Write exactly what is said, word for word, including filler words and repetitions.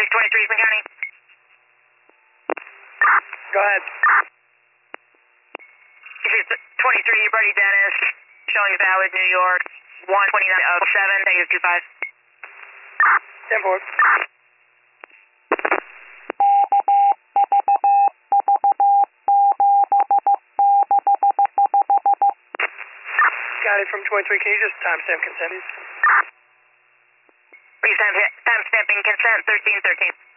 twenty-three, Eastman County. Go ahead. twenty-three, Brady Dennis, showing valid, New York, one twenty-nine oh seven, negative two five. ten four. Got it from twenty-three. Can you just timestamp consent? Please time, time stamping consent thirteen thirteen.